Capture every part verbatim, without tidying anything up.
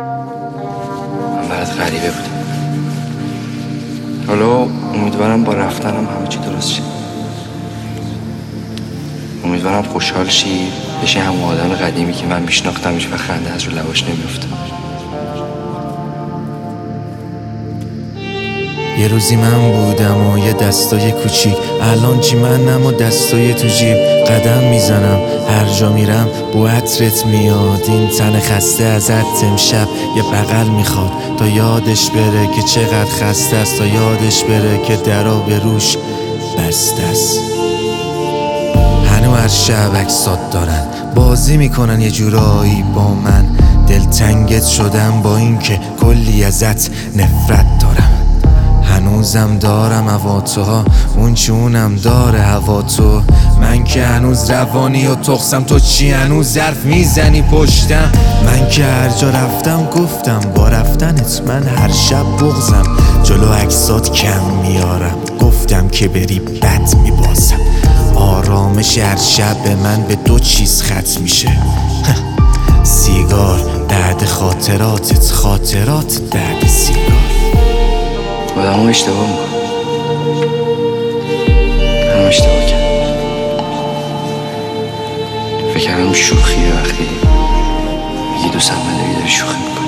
من برات غریبه بودم. حالا امیدوارم با رفتنم همه چی درست شه. امیدوارم خوشحال شی، بشی همون آدم قدیمی که من میشناختمش و خنده از رو لباش نمیفته. یه روزی من بودم و یه دستای کوچیک، الان چی منم و دستای تو جیب. قدم میزنم هر جا میرم بو عطرت میاد، این تن خسته ازت امشب یه بغل میخواد تا یادش بره که چقدر خسته است، تا یادش بره که درا به روش بسته است. هنو هر شب عکسات دارن بازی میکنن یه جورایی با من، دلتنگت شدم با این که کلی ازت نفرت دارم. هنوزم دارم هوا تو ها، اون چونم داره هوا تو. من که هنوز روانی و تخصم، تو چی هنوز ظرف میزنی پشتم؟ من که هر جا رفتم گفتم با رفتنت من هر شب بغزم، جلو عکسات کم میارم، گفتم که بری بد میبازم. آرامش هر شب به من به دو چیز ختم میشه، سیگار بعد خاطراتت، خاطرات بعد سیگار. آدم ها اشتباه میکنم، هم اشتباه کرد. فکر کردم شوخیه وقتی میگی دوستم نداری داری شوخی میکنی.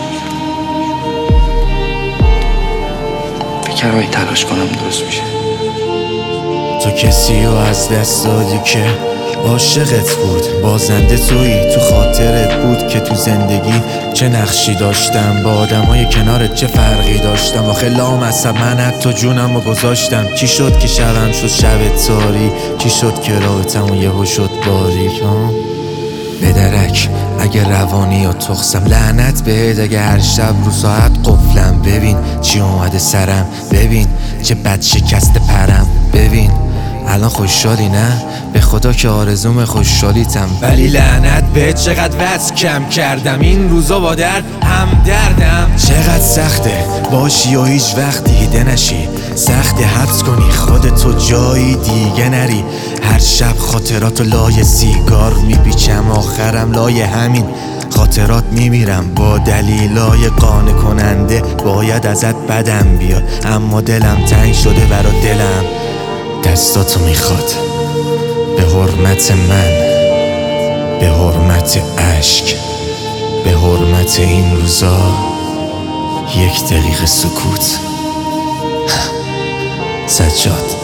فکر کردم اگه تلاش کنم درست میشه. تو کسی رو از دست دادی که عاشقت بود، بازنده تویی، تو خاطرت بود که تو زندگی چه نقشی داشتم، با آدمای کنارت چه فرقی داشتم. آخه لامصب من حتی جونم رو گذاشتم. چی شد که شبم شد شب تاری، چی شد که راحتم یهو شد باریک. به درک اگه روانی یا تخصم، لعنت بهت اگه هر شب رو ساعت قفلم. ببین چی اومده سرم، ببین چه بد شکست پرم. ببین الان خوشحالی نه؟ به خدا که آرزوم خوشحالیتم، ولی لعنت به چقدر وزن کم کردم این روزا با درد هم دردم. چقدر سخته باشی و هیچ وقت دیده نشی، سخته حبس کنی خودتو جایی دیگه نری. هر شب خاطراتو لای سیگار میپیچم، آخرم لای همین خاطرات میمیرم. با دلیلای قانع کننده باید ازت بدم بیاد، اما دلم تنگ شده برا دلم. دستاتو میخواد به حرمت من، به حرمت عشق، به حرمت این روزا یک دقیقه سکوت. سجاد.